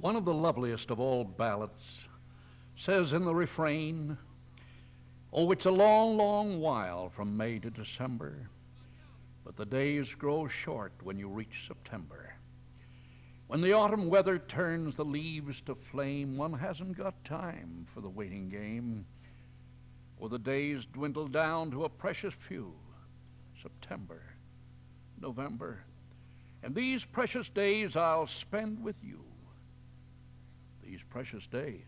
One of the loveliest of all ballads says in the refrain, "Oh, it's a long, long while from May to December, but the days grow short when you reach September. When the autumn weather turns the leaves to flame, one hasn't got time for the waiting game. Or the days dwindle down to a precious few, September, November, and these precious days I'll spend with you. These precious days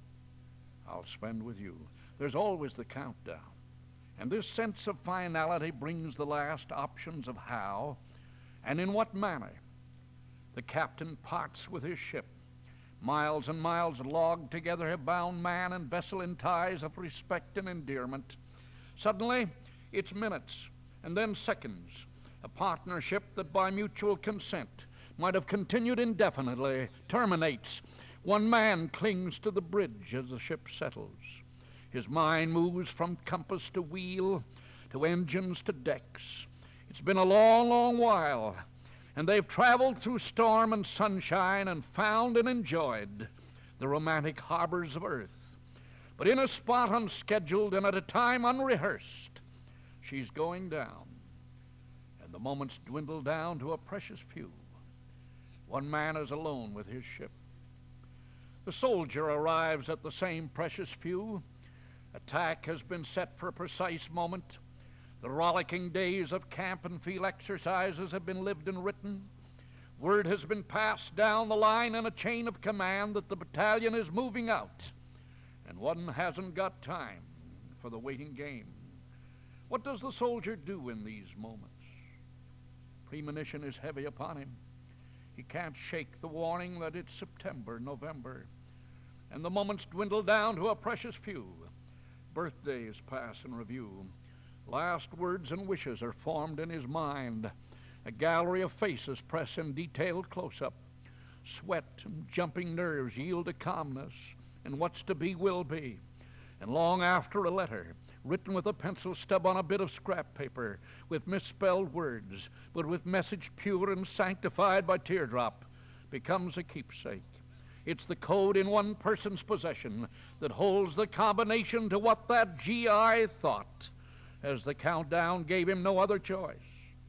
I'll spend with you." There's always the countdown, and this sense of finality brings the last options of how and in what manner the captain parts with his ship. Miles and miles logged together have bound man and vessel in ties of respect and endearment. Suddenly, it's minutes and then seconds. A partnership that by mutual consent might have continued indefinitely terminates. One man clings to the bridge as the ship settles. His mind moves from compass to wheel, to engines to decks. It's been a long, long while, and they've traveled through storm and sunshine and found and enjoyed the romantic harbors of earth. But in a spot unscheduled and at a time unrehearsed, she's going down, and the moments dwindle down to a precious few. One man is alone with his ship. The soldier arrives at the same precious few. Attack has been set for a precise moment. The rollicking days of camp and field exercises have been lived and written. Word has been passed down the line in a chain of command that the battalion is moving out, and one hasn't got time for the waiting game. What does the soldier do in these moments? Premonition is heavy upon him. He can't shake the warning that it's September, November, and the moments dwindle down to a precious few. Birthdays pass in review. Last words and wishes are formed in his mind. A gallery of faces press in detailed close-up. Sweat and jumping nerves yield to calmness, and what's to be will be. And long after a letter, written with a pencil stub on a bit of scrap paper, with misspelled words, but with message pure and sanctified by teardrop, becomes a keepsake. It's the code in one person's possession that holds the combination to what that GI thought as the countdown gave him no other choice.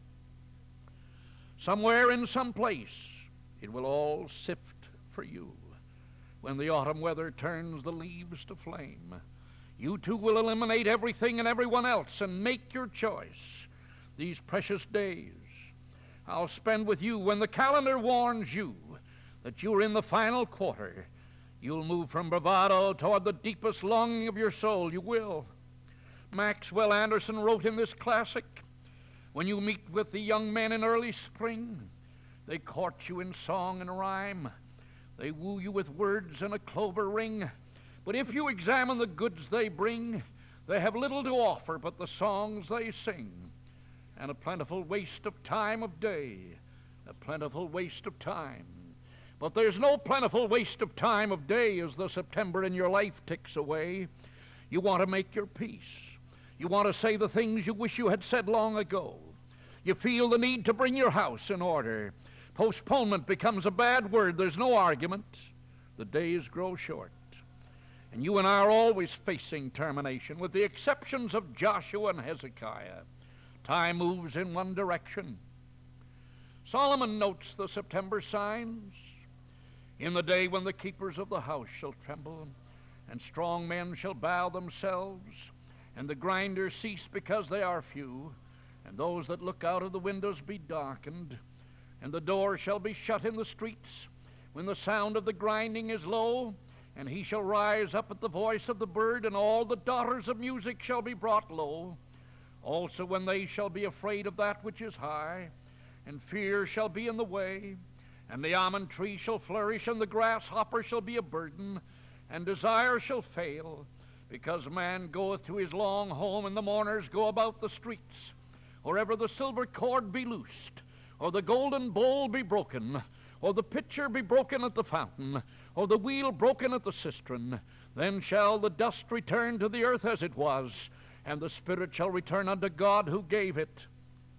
Somewhere in some place it will all sift for you. When the autumn weather turns the leaves to flame, you too will eliminate everything and everyone else and make your choice. These precious days I'll spend with you. When the calendar warns you that you're in the final quarter, you'll move from bravado toward the deepest longing of your soul. You will. Maxwell Anderson wrote in this classic, "When you meet with the young men in early spring, they court you in song and rhyme. They woo you with words and a clover ring. But if you examine the goods they bring, they have little to offer but the songs they sing, and a plentiful waste of time of day, a plentiful waste of time. But there's no plentiful waste of time of day as the September in your life ticks away. You want to make your peace. You want to say the things you wish you had said long ago. You feel the need to bring your house in order. Postponement becomes a bad word. There's no argument. The days grow short. And you and I are always facing termination, with the exceptions of Joshua and Hezekiah. Time moves in one direction. Solomon notes the September signs. In the day when the keepers of the house shall tremble, and strong men shall bow themselves, and the grinders cease because they are few, and those that look out of the windows be darkened, and the doors shall be shut in the streets, when the sound of the grinding is low, and he shall rise up at the voice of the bird, and all the daughters of music shall be brought low. Also when they shall be afraid of that which is high, and fear shall be in the way, and the almond tree shall flourish, and the grasshopper shall be a burden, and desire shall fail, because man goeth to his long home, and the mourners go about the streets. Or ever the silver cord be loosed, or the golden bowl be broken, or the pitcher be broken at the fountain, or the wheel broken at the cistern, then shall the dust return to the earth as it was, and the spirit shall return unto God who gave it.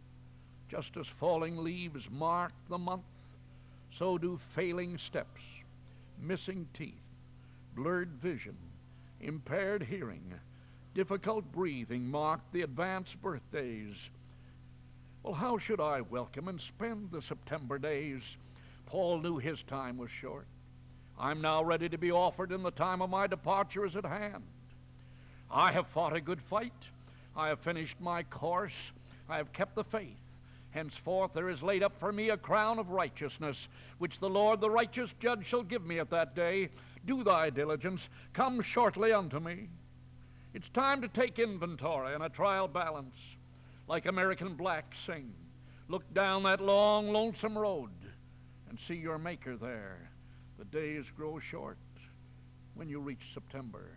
Just as falling leaves mark the month, so do failing steps missing teeth, blurred vision, impaired hearing, difficult breathing marked the advanced birthdays. Well, how should I welcome and spend the September days? Paul knew his time was short. I'm now ready to be offered, and the time of my departure is at hand. I have fought a good fight. I have finished my course. I have kept the faith. Henceforth there is laid up for me a crown of righteousness, which the Lord the righteous judge shall give me at that day. Do thy diligence. Come shortly unto me. It's time to take inventory and a trial balance. Like American blacks sing, look down that long, lonesome road and see your Maker there. The days grow short when you reach September.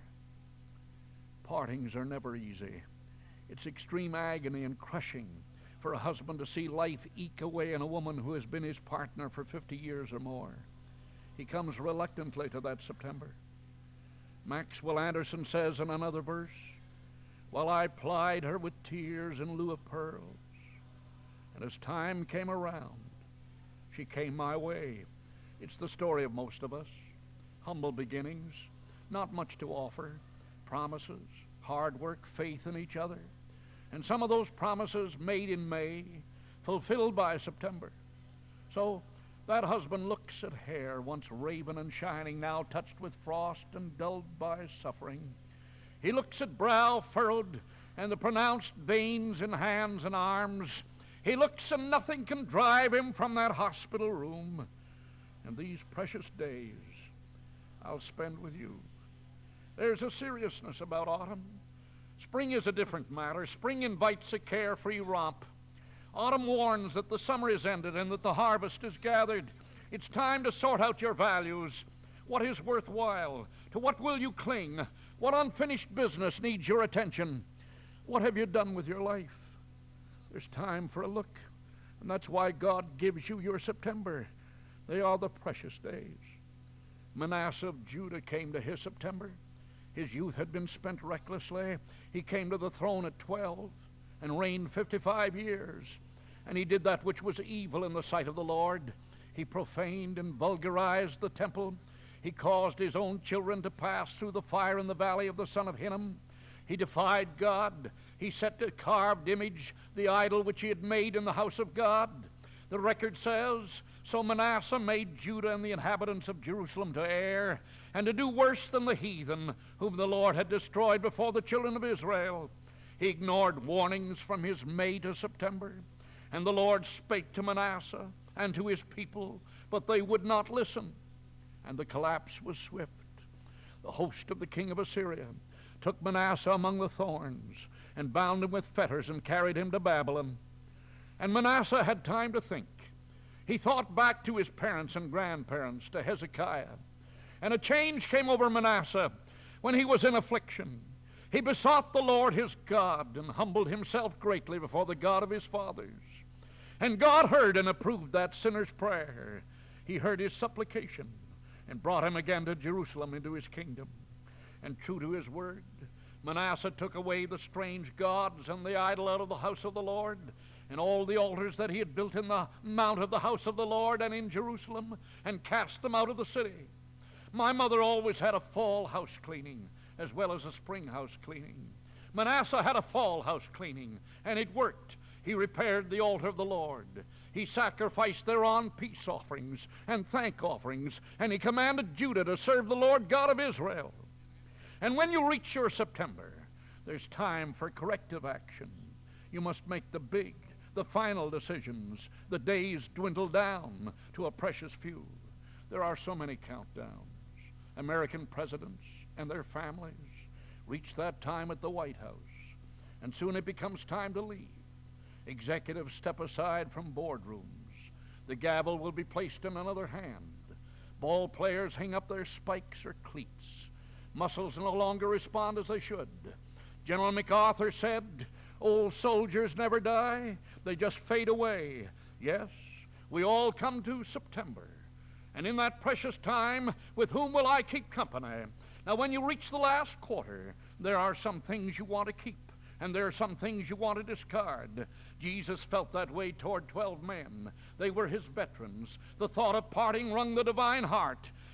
Partings are never easy. It's extreme agony and crushing for a husband to see life eke away in a woman who has been his partner for 50 years or more. He comes reluctantly to that September. Maxwell Anderson says in another verse, while I plied her with tears in lieu of pearls, and as time came around, she came my way. It's the story of most of us. Humble beginnings, not much to offer, promises, hard work, faith in each other, and some of those promises made in May, fulfilled by September. So that husband looks at hair once raven and shining, now touched with frost and dulled by suffering. He looks at brow furrowed and the pronounced veins in hands and arms. He looks and nothing can drive him from that hospital room. And these precious days I'll spend with you. There's a seriousness about autumn. Spring is a different matter. Spring invites a carefree romp. Autumn warns that the summer is ended and that the harvest is gathered. It's time to sort out your values. What is worthwhile? To what will you cling? What unfinished business needs your attention? What have you done with your life? There's time for a look, and that's why God gives you your September. They are the precious days. Manasseh of Judah came to his September. His youth had been spent recklessly. He came to the throne at 12 and reigned 55 years. And he did that which was evil in the sight of the Lord. He profaned and vulgarized the temple. He caused his own children to pass through the fire in the valley of the son of Hinnom. He defied God. He set a carved image, the idol which he had made in the house of God. The record says, so Manasseh made Judah and the inhabitants of Jerusalem to err, and to do worse than the heathen, whom the Lord had destroyed before the children of Israel. He ignored warnings from his May to September, and the Lord spake to Manasseh and to his people, but they would not listen, and the collapse was swift. The host of the king of Assyria took Manasseh among the thorns and bound him with fetters and carried him to Babylon. And Manasseh had time to think. He thought back to his parents and grandparents, to Hezekiah, and a change came over Manasseh when he was in affliction. He besought the Lord his God and humbled himself greatly before the God of his fathers. And God heard and approved that sinner's prayer. He heard his supplication and brought him again to Jerusalem into his kingdom. And true to his word, Manasseh took away the strange gods and the idol out of the house of the Lord, and all the altars that he had built in the mount of the house of the Lord and in Jerusalem, and cast them out of the city. My mother always had a fall house cleaning as well as a spring house cleaning. Manasseh had a fall house cleaning, and it worked. He repaired the altar of the Lord. He sacrificed thereon peace offerings and thank offerings, and he commanded Judah to serve the Lord God of Israel. And when you reach your September, there's time for corrective action. You must make the big, the final decisions. The days dwindle down to a precious few. There are so many countdowns. American presidents and their families reach that time at the White House, and soon it becomes time to leave. Executives step aside from boardrooms. The gavel will be placed in another hand. Ball players hang up their spikes or cleats. Muscles no longer respond as they should. General MacArthur said, old soldiers never die, they just fade away. Yes, we all come to September. And in that precious time, with whom will I keep company? Now, when you reach the last quarter, there are some things you want to keep, and there are some things you want to discard. Jesus felt that way toward 12 men. They were his veterans. The thought of parting wrung the divine heart.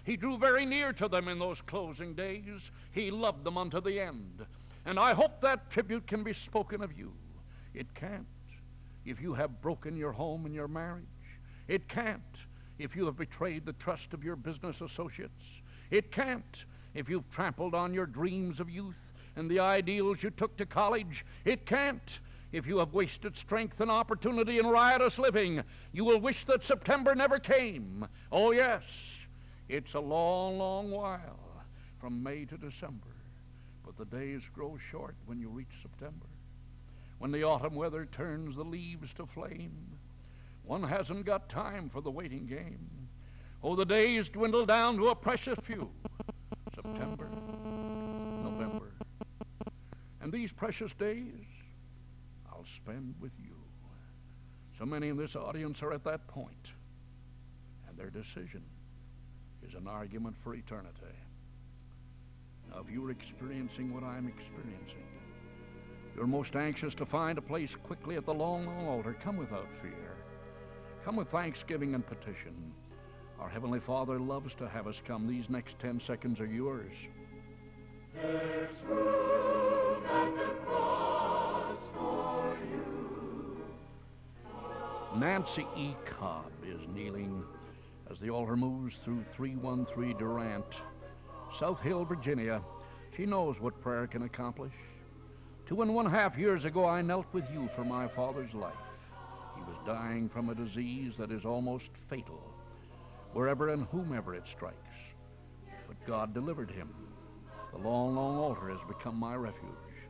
He drew very near to them in those closing days. He loved them unto the end. And I hope that tribute can be spoken of you. It can't if you have broken your home and your marriage. It can't if you have betrayed the trust of your business associates. It can't if you've trampled on your dreams of youth and the ideals you took to college. It can't if you have wasted strength and opportunity in riotous living. You will wish that September never came. Oh, yes, it's a long, long while from May to December, but the days grow short when you reach September. When the autumn weather turns the leaves to flame, one hasn't got time for the waiting game. Oh, the days dwindle down to a precious few. September, November. And these precious days I'll spend with you. So many in this audience are at that point, and their decision is an argument for eternity. Now, if you're experiencing what I'm experiencing, you're most anxious to find a place quickly at the long, long altar, come without fear. Come with thanksgiving and petition. Our Heavenly Father loves to have us come. These next 10 seconds are yours. There's room at the cross for you. Nancy E. Cobb is kneeling as the altar moves through 313 Durant, South Hill, Virginia. She knows what prayer can accomplish. 2.5 years ago, I knelt with you for my father's life. He was dying from a disease that is almost fatal, wherever and whomever it strikes. But God delivered him. The long, long altar has become my refuge.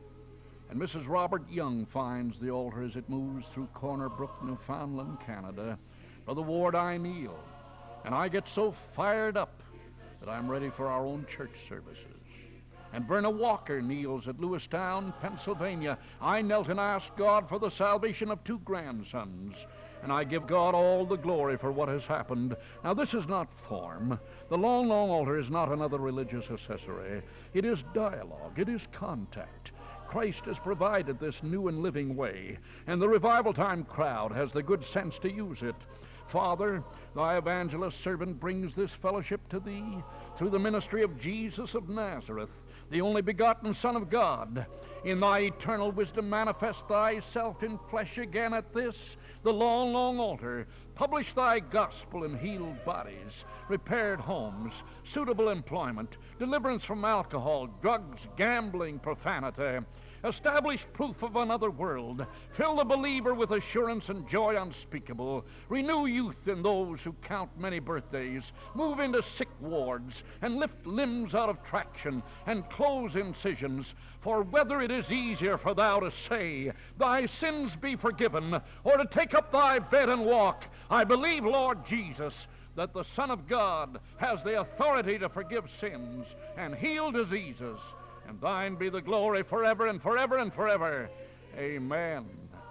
And Mrs. Robert Young finds the altar as it moves through Corner Brook, Newfoundland, Canada. Brother Ward, I kneel, and I get so fired up that I'm ready for our own church services. And Verna Walker kneels at Lewistown, Pennsylvania. I knelt and asked God for the salvation of 2 grandsons, and I give God all the glory for what has happened. Now, this is not form. The long, long altar is not another religious accessory. It is dialogue. It is contact. Christ has provided this new and living way, and the revival time crowd has the good sense to use it. Father, thy evangelist servant brings this fellowship to thee through the ministry of Jesus of Nazareth, the only begotten Son of God. In thy eternal wisdom manifest thyself in flesh again at this, the long, long altar. Publish thy gospel in healed bodies, repaired homes, suitable employment, deliverance from alcohol, drugs, gambling, profanity. Establish proof of another world. Fill the believer with assurance and joy unspeakable. Renew youth in those who count many birthdays. Move into sick wards and lift limbs out of traction and close incisions. For whether it is easier for thou to say, thy sins be forgiven, or to take up thy bed and walk, I believe, Lord Jesus, that the Son of God has the authority to forgive sins and heal diseases. And thine be the glory forever and forever and forever. Amen.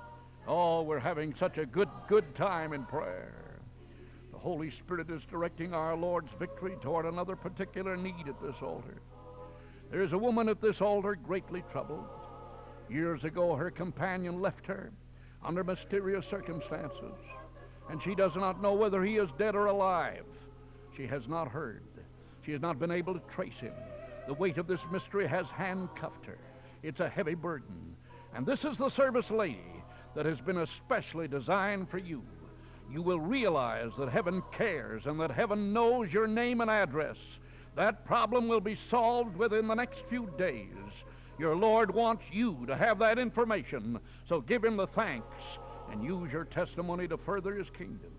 Oh, we're having such a good time in prayer. The Holy Spirit is directing our Lord's victory toward another particular need at this altar. There is a woman at this altar greatly troubled. Years ago, her companion left her under mysterious circumstances, and she does not know whether he is dead or alive. She has not heard. She has not been able to trace him. The weight of this mystery has handcuffed her. It's a heavy burden. And this is the service, lady, that has been especially designed for you. You will realize that heaven cares and that heaven knows your name and address. That problem will be solved within the next few days. Your Lord wants you to have that information, so give him the thanks and use your testimony to further his kingdom.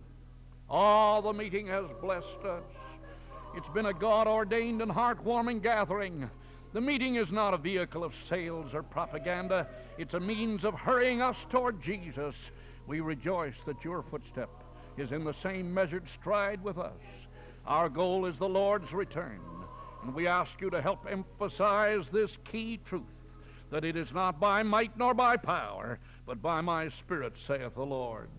Oh, the meeting has blessed us. It's been a God-ordained and heartwarming gathering. The meeting is not a vehicle of sales or propaganda. It's a means of hurrying us toward Jesus. We rejoice that your footstep is in the same measured stride with us. Our goal is the Lord's return, and we ask you to help emphasize this key truth, that it is not by might nor by power, but by my Spirit, saith the Lord.